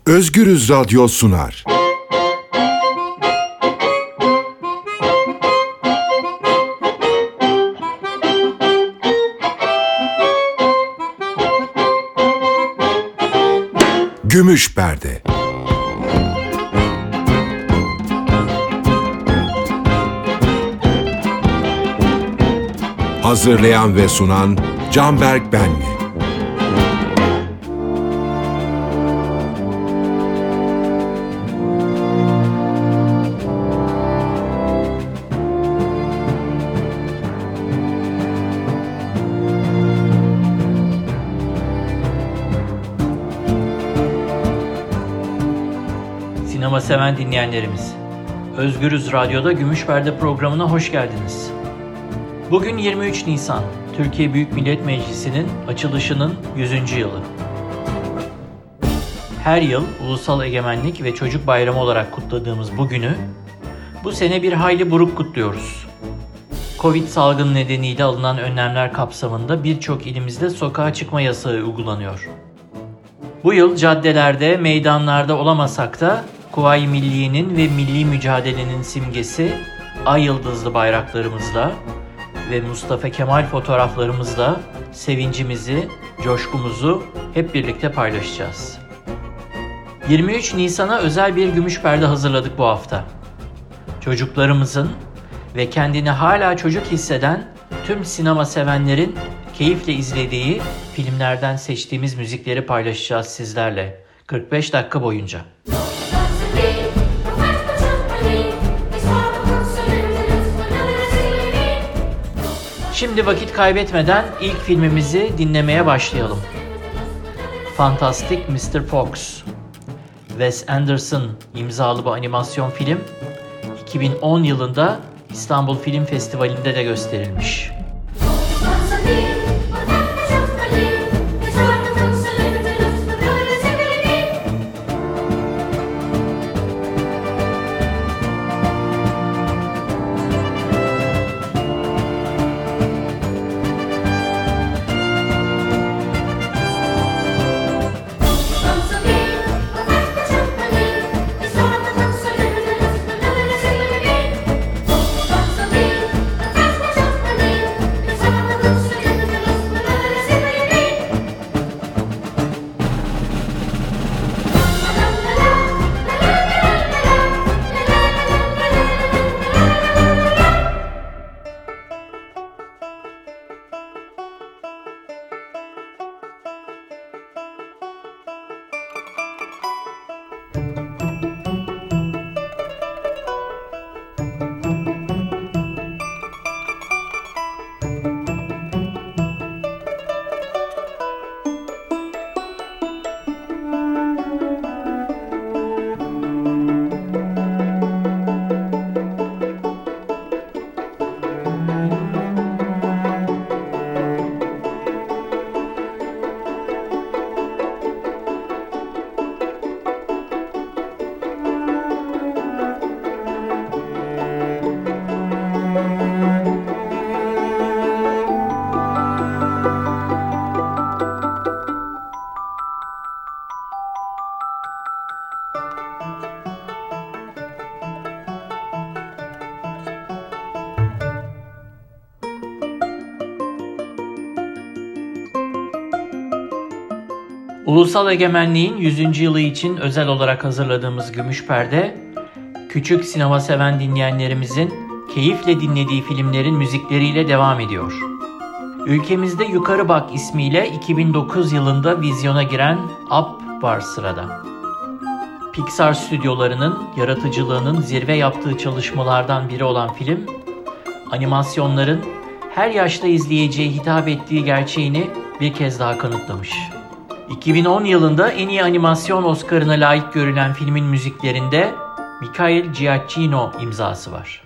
Özgürüz Radyo sunar. Gümüş Perde. Hazırlayan ve sunan Canberk Benli. Sinema seven dinleyenlerimiz, Özgürüz Radyo'da Gümüş Perde programına hoş geldiniz. Bugün 23 Nisan, Türkiye Büyük Millet Meclisi'nin açılışının 100. yılı. Her yıl Ulusal Egemenlik ve Çocuk Bayramı olarak kutladığımız bu günü, bu sene bir hayli buruk kutluyoruz. Covid salgını nedeniyle alınan önlemler kapsamında birçok ilimizde sokağa çıkma yasağı uygulanıyor. Bu yıl caddelerde, meydanlarda olamasak da Kuvayi Milliye'nin ve milli mücadelenin simgesi ay yıldızlı bayraklarımızla ve Mustafa Kemal fotoğraflarımızla sevincimizi, coşkumuzu hep birlikte paylaşacağız. 23 Nisan'a özel bir gümüş perde hazırladık bu hafta. Çocuklarımızın ve kendini hala çocuk hisseden tüm sinema sevenlerin keyifle izlediği filmlerden seçtiğimiz müzikleri paylaşacağız sizlerle 45 dakika boyunca. Şimdi vakit kaybetmeden ilk filmimizi dinlemeye başlayalım. Fantastic Mr. Fox. Wes Anderson imzalı bu animasyon film 2010 yılında İstanbul Film Festivali'nde de gösterilmiş. Ulusal Egemenliğin 100. yılı için özel olarak hazırladığımız Gümüş Perde, küçük sinema seven dinleyenlerimizin keyifle dinlediği filmlerin müzikleriyle devam ediyor. Ülkemizde Yukarı Bak ismiyle 2009 yılında vizyona giren Up var sırada. Pixar stüdyolarının yaratıcılığının zirve yaptığı çalışmalardan biri olan film, animasyonların her yaşta izleyiciye hitap ettiği gerçeğini bir kez daha kanıtlamış. 2010 yılında en iyi animasyon Oscar'ına layık görülen filmin müziklerinde Michael Giacchino imzası var.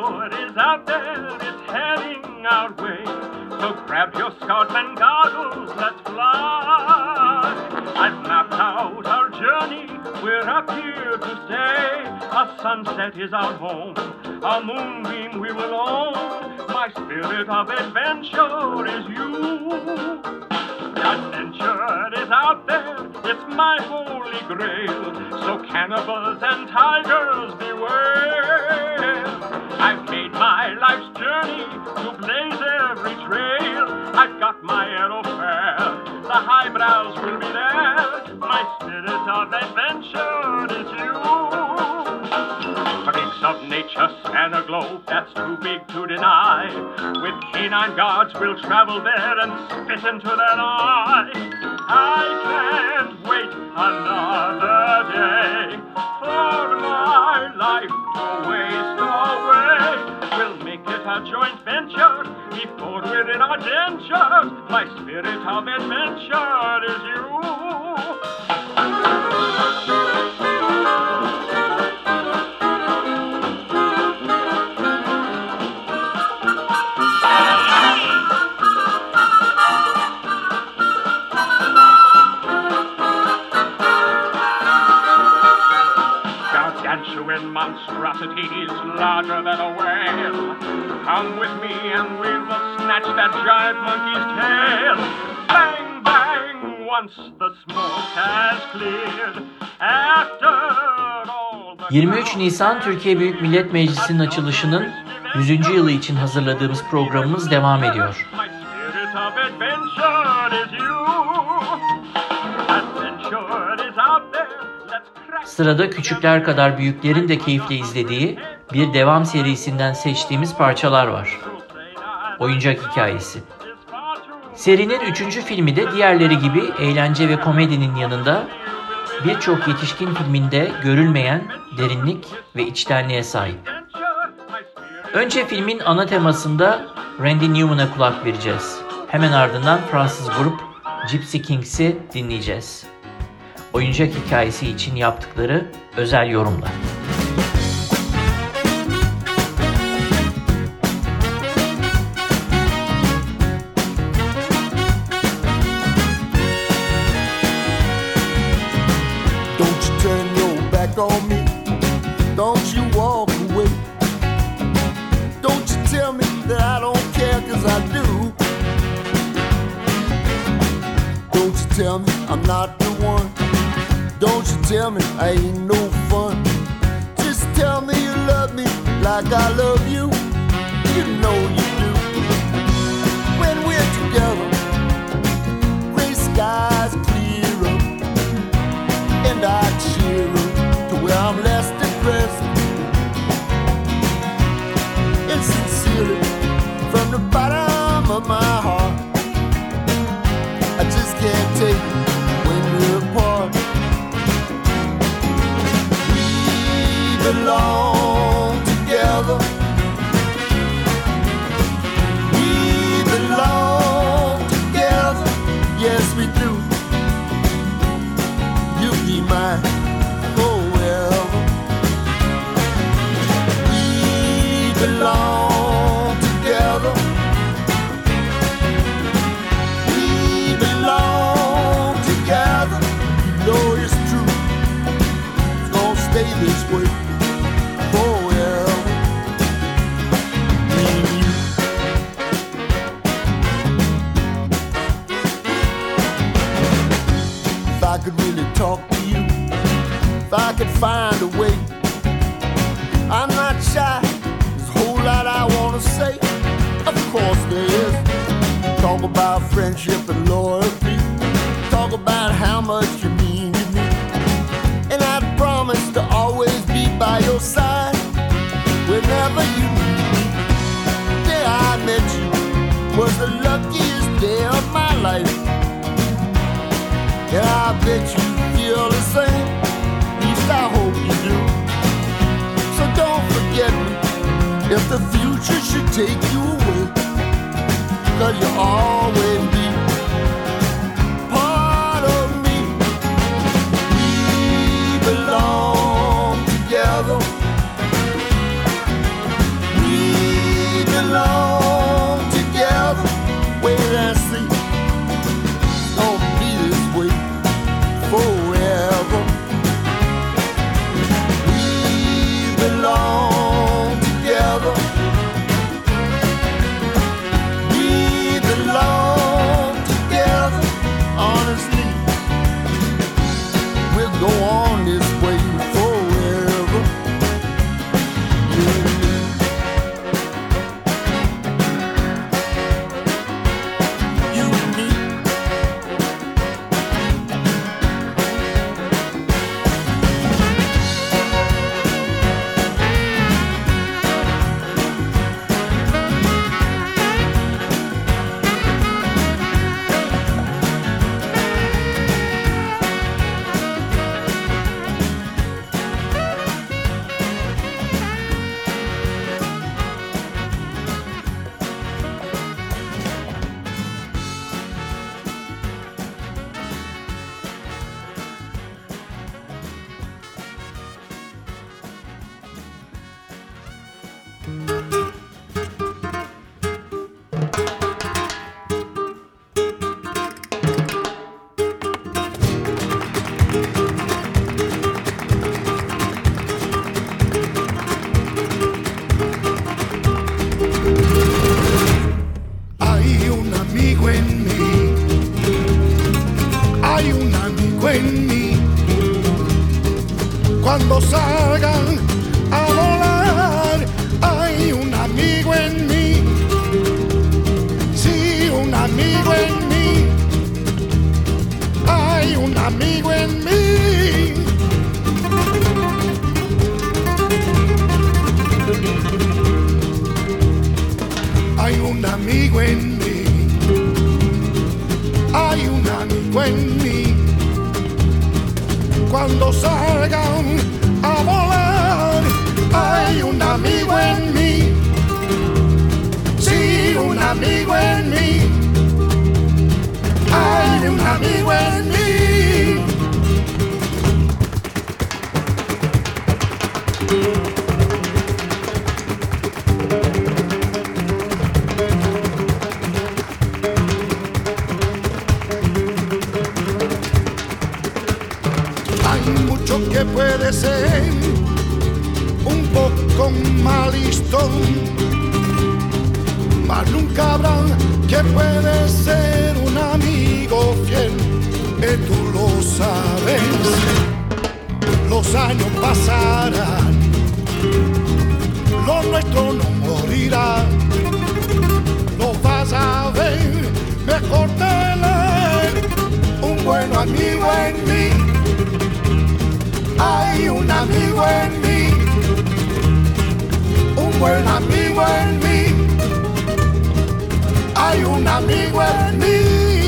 it is out there, it's heading our way. So grab your scoutman goggles, let's fly. I've mapped out our journey, we're up here to stay. A sunset is our home, a moonbeam we will own. My spirit of adventure is you. Adventure is out there, it's my holy grail. So cannibals and tigers beware. I've made my life's journey to blaze every trail. I've got my arrow fair, the highbrows will be there. My spirit of adventure is you. Freaks of nature span a globe that's too big to deny. With canine guards we'll travel there and spit into their eye. I can't wait another day for my life to waste away. We'll make it a joint venture before we're in our dentures. My spirit of adventure is you. Gargantuan monstrosities larger than a whale. Come with me and we will snatch that giant monkey's tail. Bang, bang, once the smoke has cleared. After all the 23 Nisan Türkiye Büyük Millet Meclisi'nin açılışının 100. yılı için hazırladığımız programımız devam ediyor. My spirit of adventure is you. Adventure is out there. Let's crack. Sırada küçükler kadar büyüklerin de keyifle izlediği bir devam serisinden seçtiğimiz parçalar var. Oyuncak Hikayesi. Serinin 3. filmi de diğerleri gibi eğlence ve komedinin yanında birçok yetişkin filminde görülmeyen derinlik ve içtenliğe sahip. Önce filmin ana temasında Randy Newman'a kulak vereceğiz. Hemen ardından Fransız grup Gypsy Kings'i dinleyeceğiz. Oyuncak Hikayesi için yaptıkları özel yorumla. Don't you turn your back on me. Don't you walk away. Don't you tell me that I don't care, 'cause I do. Don't you tell me I'm not the one. Don't you tell me I ain't no fun. Just tell me you love me like I love you. You know you do. When we're together, gray skies clear up, and I cheer up to where I'm less depressed. And sincerely, from the bottom of my heart, I just can't take it when we're apart. We belong together. We belong together. Yes, we do. You be mine forever. We belong together. We belong together. You know it's true. It's gonna stay this way forever. Me and you. If I could really talk to you, if I could find a way, I'm not shy. There's a whole lot I wanna say. Of course there is. Talk about friendship and loyalty. Talk about how much you mean to me. And I promise to always be by your side whenever you need me. The day I met you was the luckiest day of my life. And I bet you feel the same. At least I hope you do. So don't forget me if the future should take you away, 'cause you'll always be part of me. We belong together. We amigo en mí. Hay un amigo en mí. Hay un amigo en mí. Cuando salgan a volar, hay un amigo en mí. Sí, un amigo en mí. Hay un amigo en mí. Hay mucho que puede ser un poco malistón, mas nunca habrá que puede ser un amigo fiel, tú lo sabes. Los años pasarán, lo nuestro no morirá. Lo vas a ver, mejor tener un buen amigo en mí. Hay un amigo en mí, un buen amigo en mí. Hay un amigo en mí.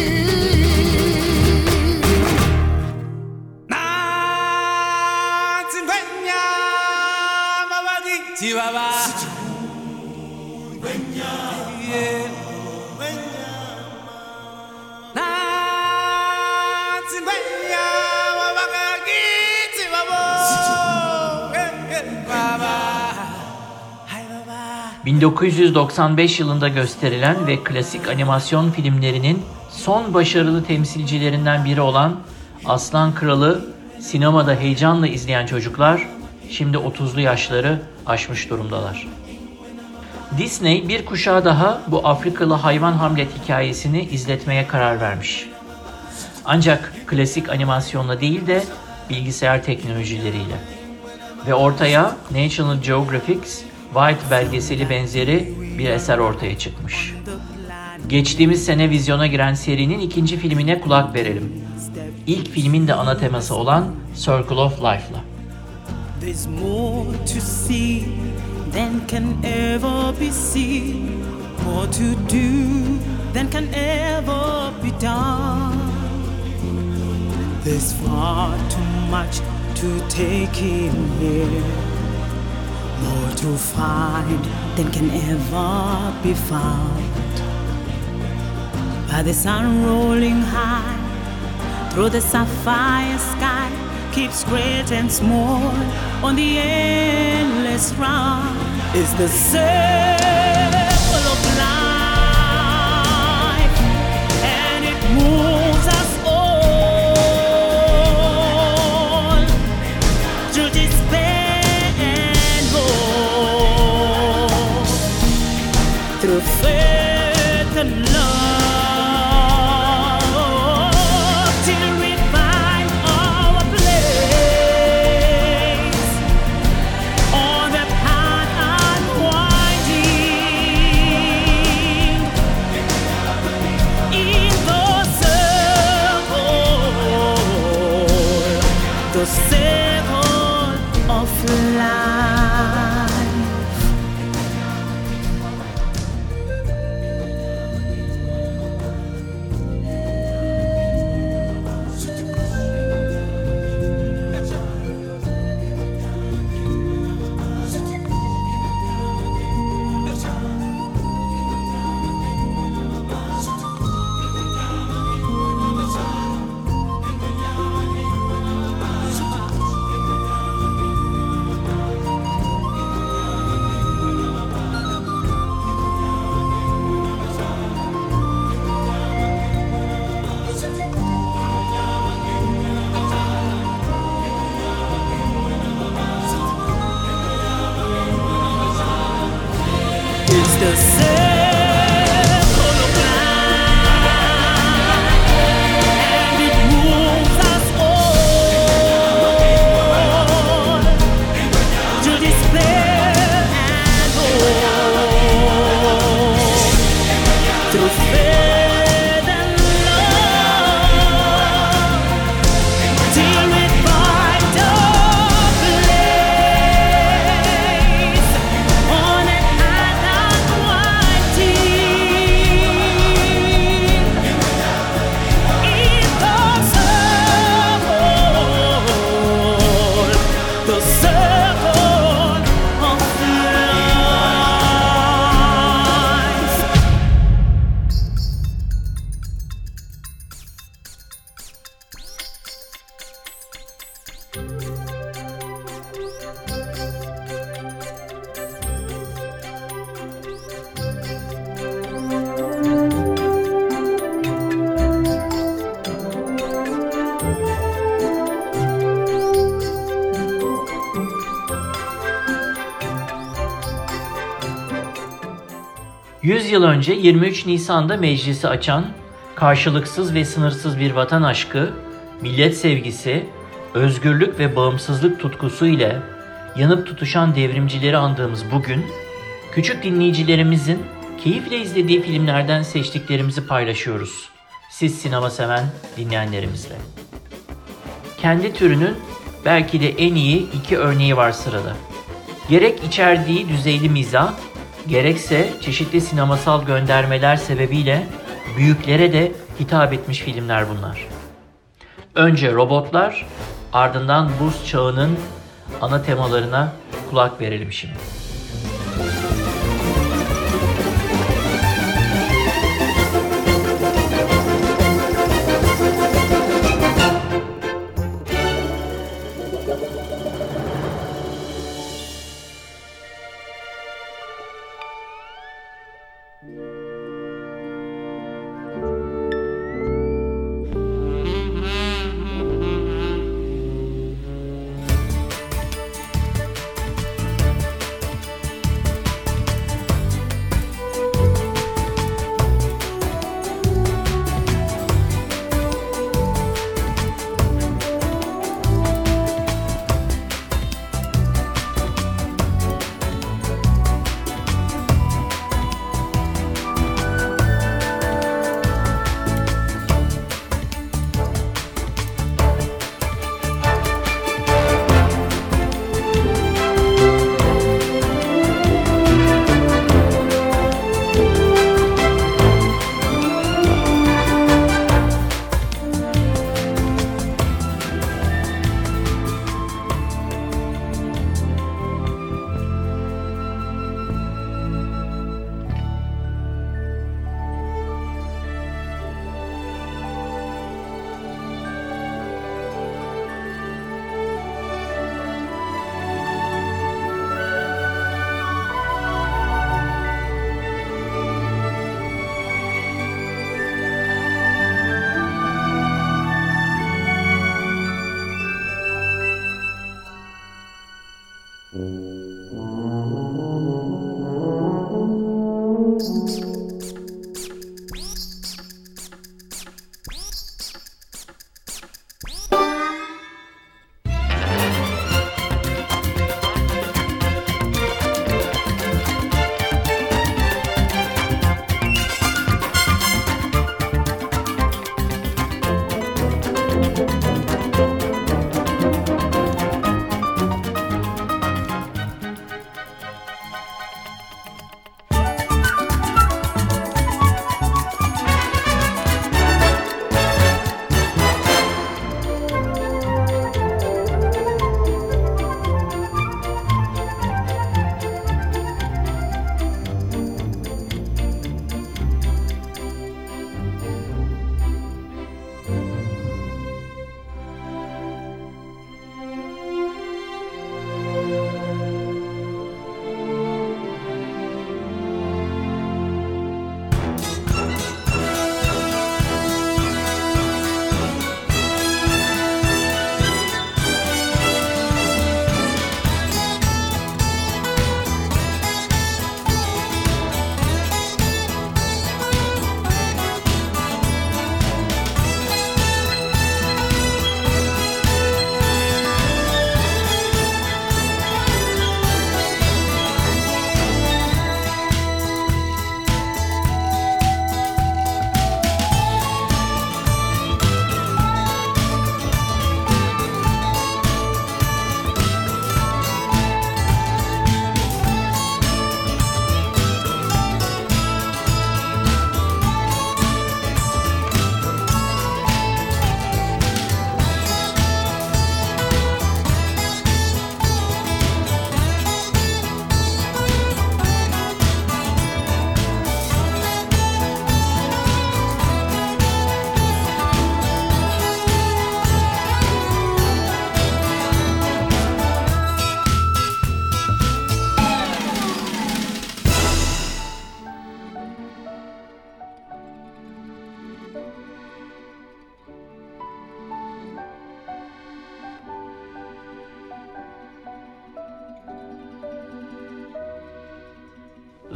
...1995 yılında gösterilen ve klasik animasyon filmlerinin son başarılı temsilcilerinden biri olan Aslan Kralı sinemada heyecanla izleyen çocuklar şimdi 30'lu yaşları aşmış durumdalar. Disney bir kuşağa daha bu Afrikalı hayvan Hamlet hikayesini izletmeye karar vermiş. Ancak klasik animasyonla değil de bilgisayar teknolojileriyle. Ve ortaya National Geographic's White belgeseli benzeri bir eser ortaya çıkmış. Geçtiğimiz sene vizyona giren serinin ikinci filmine kulak verelim. İlk filmin de ana teması olan Circle of Life'la. There's more to see than can ever be seen, more to do than can ever be done. There's far too much to take in here, more to find than can ever be found. By the sun rolling high through the sapphire sky, keeps great and small on the endless round. It's the circle of life, and it moves us all through despair and hope, through faith and love. The circle of life. It's the circle of life, and it moves us all to despair and hope, through faith and love, 100 yıl önce 23 Nisan'da meclisi açan, karşılıksız ve sınırsız bir vatan aşkı, millet sevgisi, özgürlük ve bağımsızlık tutkusu ile yanıp tutuşan devrimcileri andığımız bugün, küçük dinleyicilerimizin keyifle izlediği filmlerden seçtiklerimizi paylaşıyoruz. Siz sinema seven dinleyenlerimizle. Kendi türünün belki de en iyi 2 örneği var sırada. Gerek içerdiği düzeyli mizah, gerekse çeşitli sinemasal göndermeler sebebiyle büyüklere de hitap etmiş filmler bunlar. Önce robotlar, ardından buz çağının ana temalarına kulak verelim şimdi.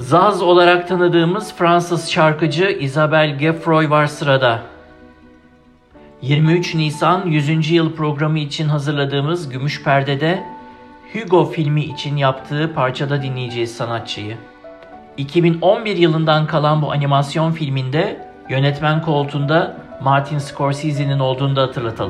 Zaz olarak tanıdığımız Fransız şarkıcı Isabelle Geffroy var sırada. 23 Nisan 100. yıl programı için hazırladığımız Gümüş Perde'de Hugo filmi için yaptığı parçada dinleyeceğiz sanatçıyı. 2011 yılından kalan bu animasyon filminde yönetmen koltuğunda Martin Scorsese'nin olduğunu da hatırlatalım.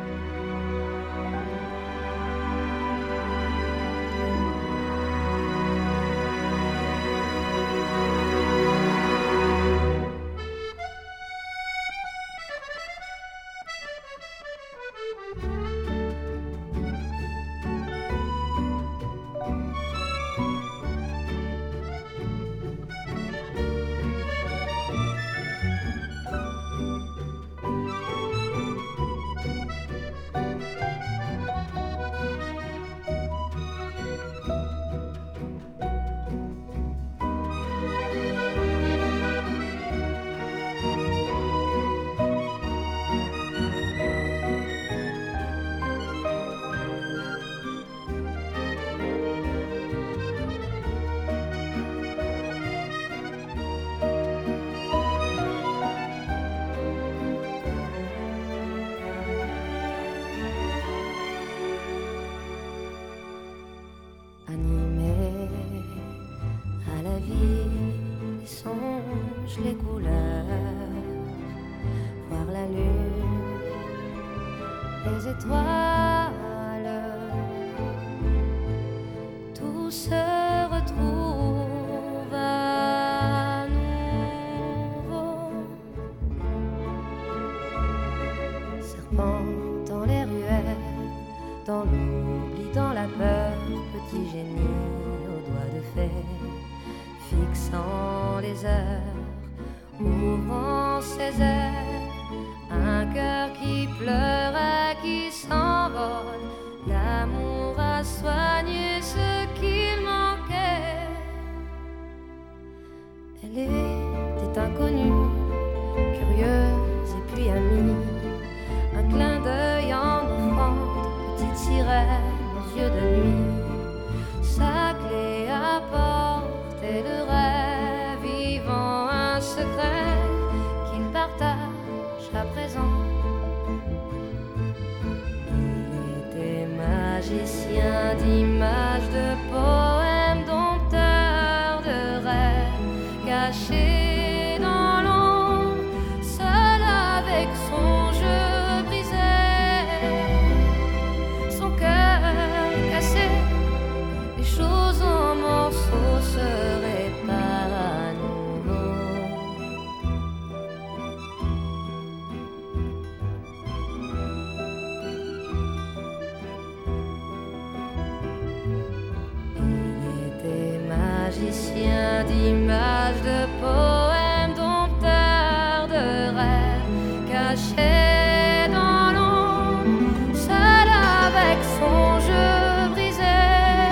Les couleurs, voir la lune, les étoiles, tout se retrouve à nouveau. Serpent dans les ruelles, dans l'oubli, dans la peur, petit génie aux doigts de fer, fixant les heures, ouvrant ses ailes, un cœur qui pleure et qui s'envole. L'amour a soigné ce qu'il manquait. Elle était inconnue, curieuse et puis amie. Un clin d'œil en offrande, petite sirène aux yeux de nuit. Sa clé apportait le rêve vivant, un secret qu'il partage à présent. Il était magicien d'images, de poèmes, dompteur de rêves, caché dans l'ombre, seul avec son jeu brisé, son cœur cassé, les choses en morceaux se réparent à nouveau. Il était magicien d'images, de poèmes, dompteur de rêves, caché dans l'ombre, seul avec son jeu brisé,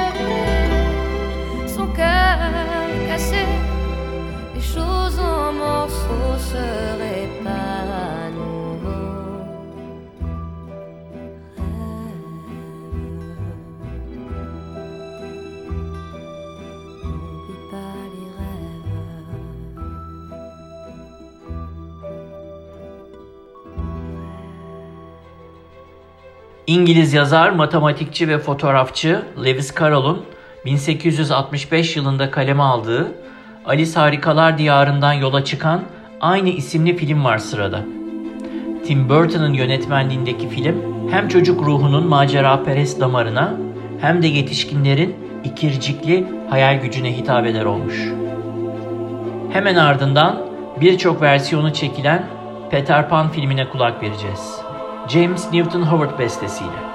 son cœur cassé, les choses en morceaux se réparent à nouveau. N'oublie pas les rêves. İngiliz yazar, matematikçi ve fotoğrafçı Lewis Carroll'un 1865 yılında kaleme aldığı Alice Harikalar Diyarı'ndan yola çıkan aynı isimli film var sırada. Tim Burton'ın yönetmenliğindeki film hem çocuk ruhunun maceraperest damarına hem de yetişkinlerin ikircikli hayal gücüne hitap eder olmuş. Hemen ardından birçok versiyonu çekilen Peter Pan filmine kulak vereceğiz. James Newton Howard bestesiyle.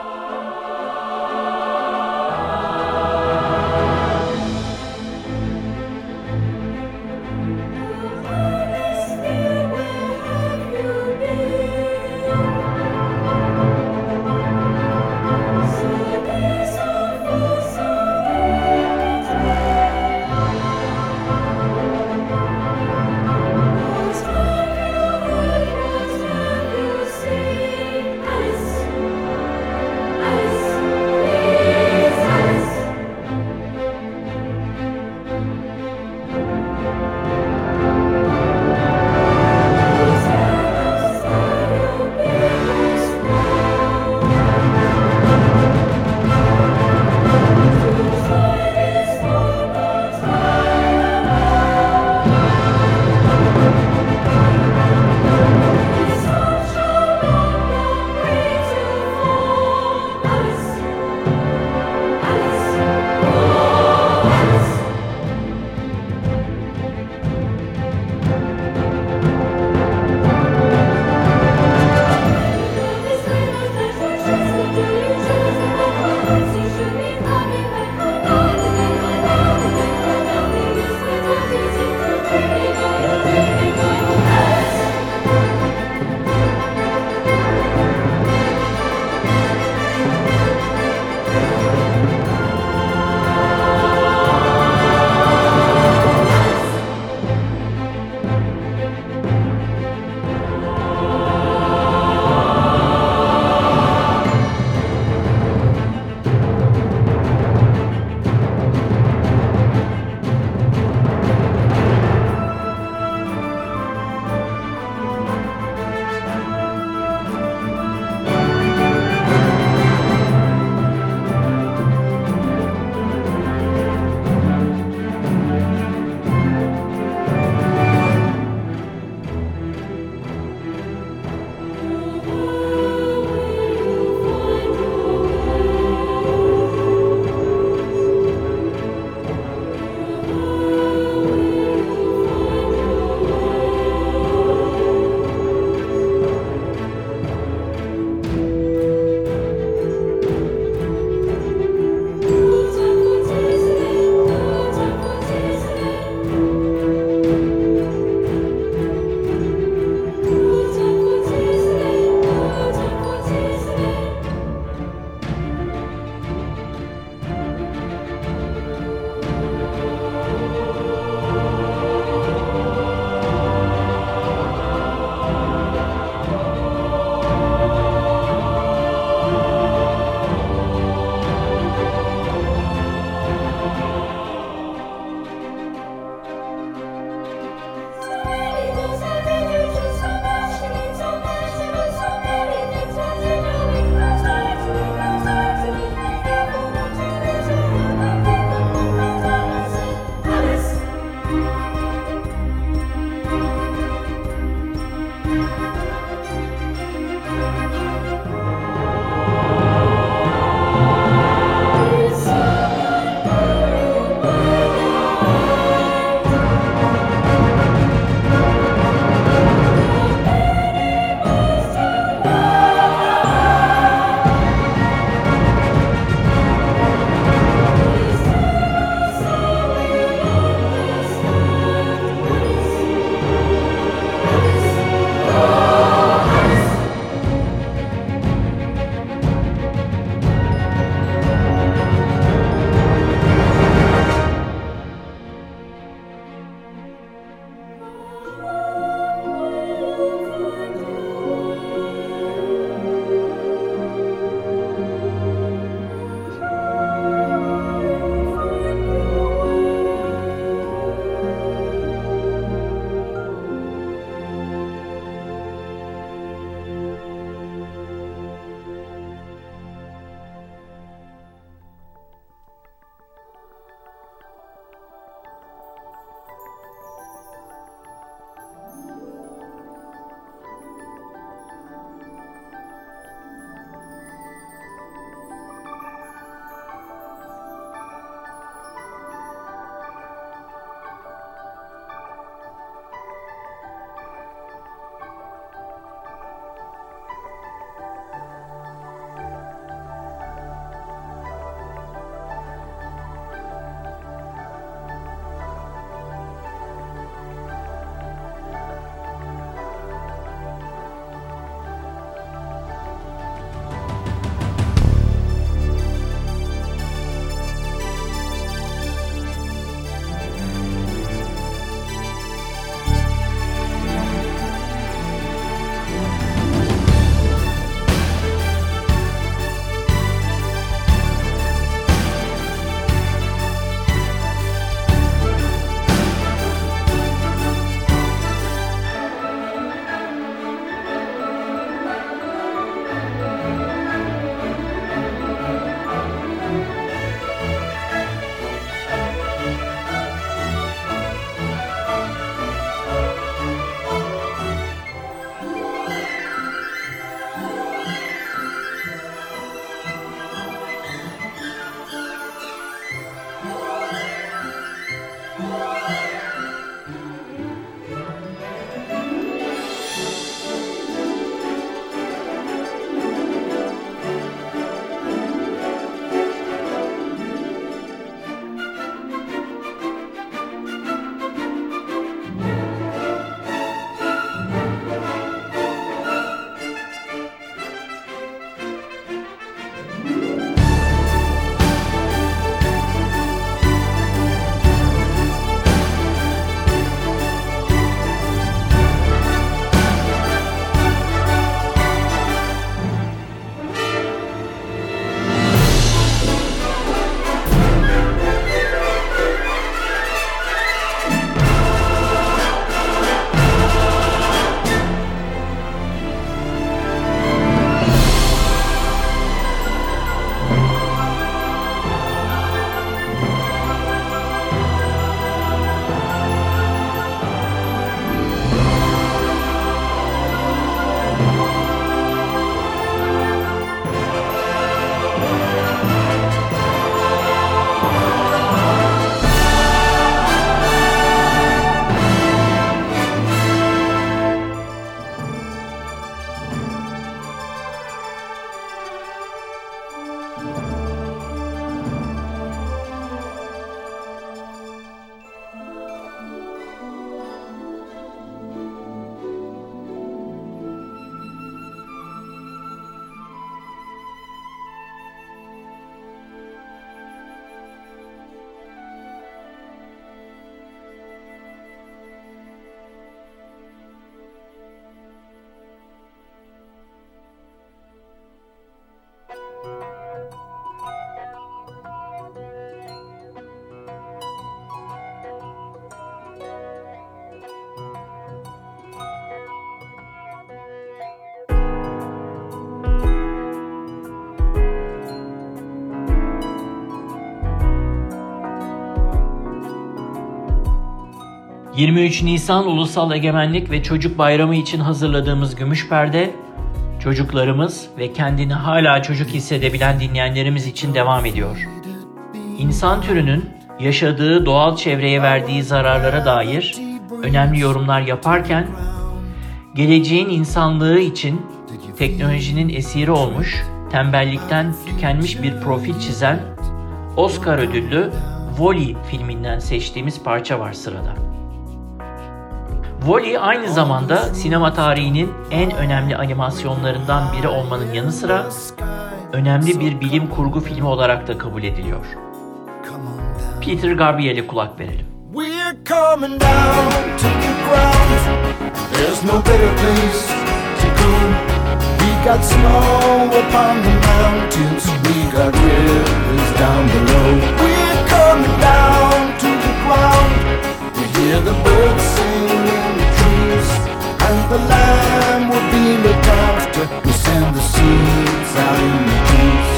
23 Nisan Ulusal Egemenlik ve Çocuk Bayramı için hazırladığımız Gümüş Perde, çocuklarımız ve kendini hala çocuk hissedebilen dinleyenlerimiz için devam ediyor. İnsan türünün yaşadığı doğal çevreye verdiği zararlara dair önemli yorumlar yaparken, geleceğin insanlığı için teknolojinin esiri olmuş, tembellikten tükenmiş bir profil çizen Oscar ödüllü Wall-E filminden seçtiğimiz parça var sırada. Wall-E aynı zamanda sinema tarihinin en önemli animasyonlarından biri olmanın yanı sıra önemli bir bilim kurgu filmi olarak da kabul ediliyor. Peter Gabriel'e kulak verelim. We're coming down to the ground. There's no better place to go. We got snow upon the mountains. We got rivers down below. We're coming down to the ground. We hear the birds sing in the trees, and the land will be looked after. We send the seeds out in the east.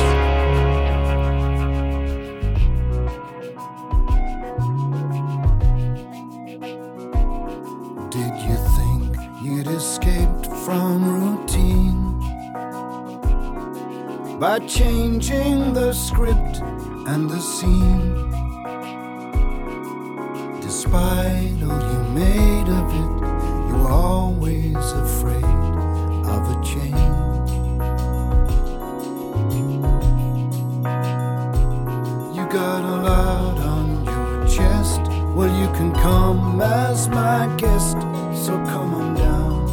Did you think you'd escaped from routine by changing the script and the scene? Despite all you made of it, you were always afraid of a change. You got a lot on your chest. Well, you can come as my guest, so come on down,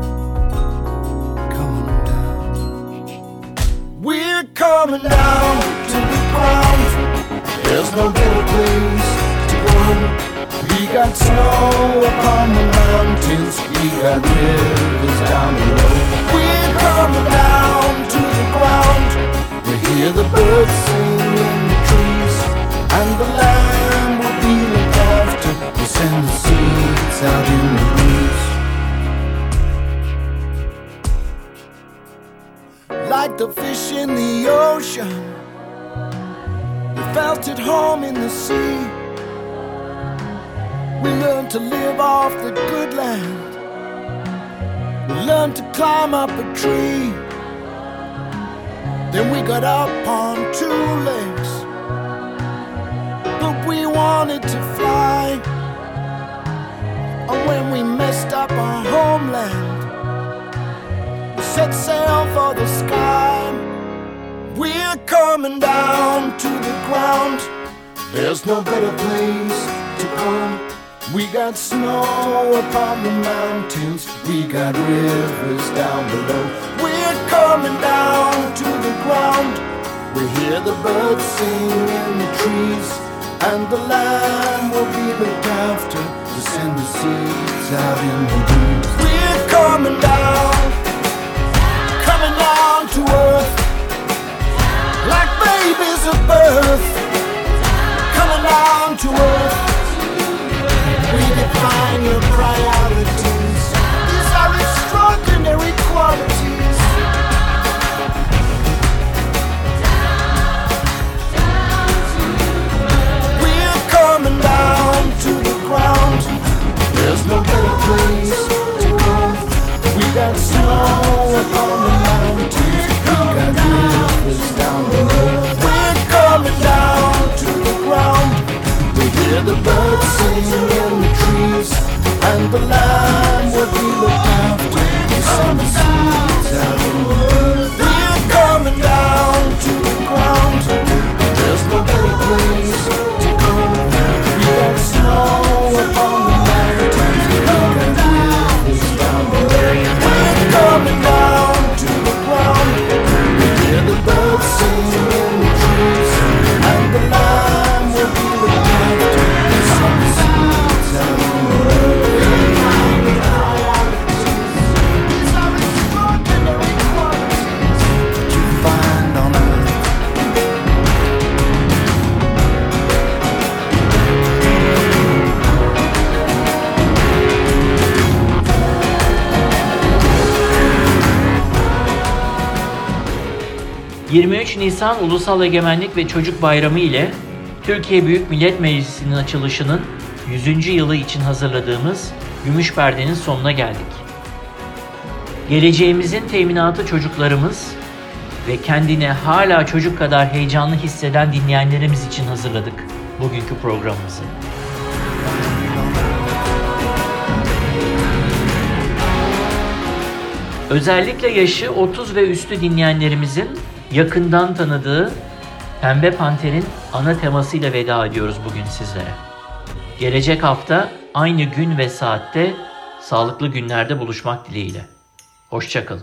come on down. We're coming down to the ground. There's no better place to go. We got snow upon the mountains. We got rivers down below. We're coming down to the ground. We hear the birds sing in the trees, and the land will be looked after. We send the seeds out in the breeze. Like the fish in the ocean, we felt at home in the sea. We learned to live off the good land. We learned to climb up a tree. Then we got up on two legs, but we wanted to fly. And when we messed up our homeland, we set sail for the sky. We're coming down to the ground. There's no better place to go. We got snow upon the mountains. We got rivers down below. We're coming down to the ground. We hear the birds sing in the trees, and the land will be looked after. To send the seeds out in the breeze. We're coming down to earth, like babies at birth. Coming down to earth. We define your priorities. These are extraordinary qualities. We're coming down to the ground. There's no better place to go. We got snow upon the mountains. We got rivers down below. We're coming down to the ground. We hear the birds sing in the trees, and the land will be looked after. The summer seeds out in the earth. We're coming down to the ground. There's no better place to go. We got snow upon the mountains. We got rivers down below. We're coming down to the ground. We hear the birds sing in the trees, and the land will be looked after. The summer seeds out in the earth. These are extraordinary qualities that you find on earth. 23 Nisan Ulusal Egemenlik ve Çocuk Bayramı ile Türkiye Büyük Millet Meclisi'nin açılışının 100. yılı için hazırladığımız Gümüş Perde'nin sonuna geldik. Geleceğimizin teminatı çocuklarımız ve kendini hala çocuk kadar heyecanlı hisseden dinleyenlerimiz için hazırladık bugünkü programımızı. Özellikle yaşı 30 ve üstü dinleyenlerimizin yakından tanıdığı Pembe Panter'in ana temasıyla veda ediyoruz bugün sizlere. Gelecek hafta aynı gün ve saatte sağlıklı günlerde buluşmak dileğiyle. Hoşça kalın.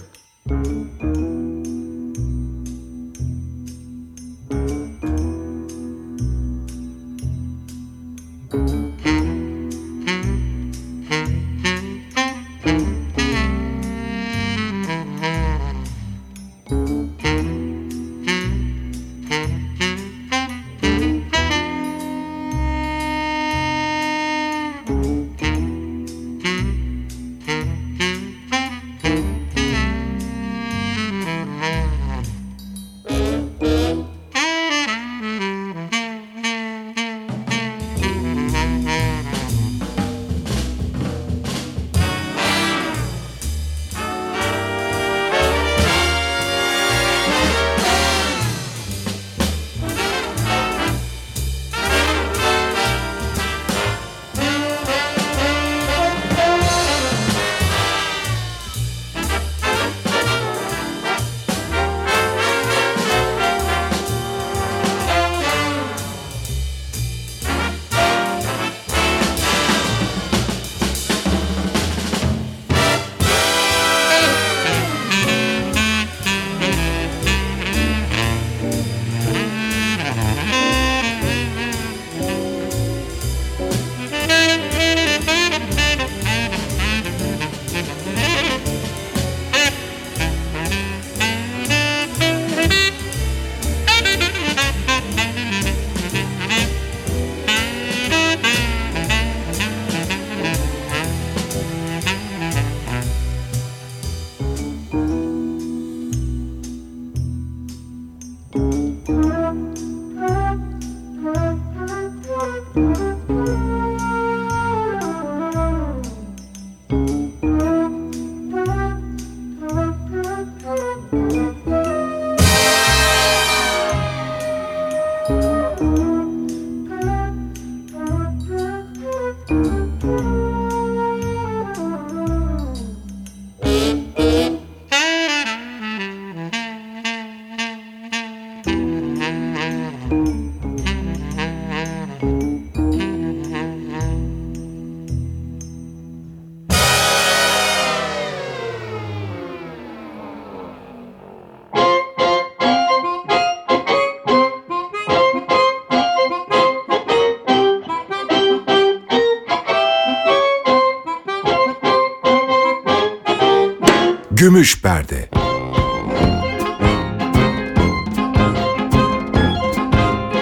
Gümüş Perde.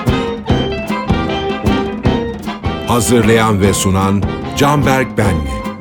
Hazırlayan ve sunan Canberk Benli.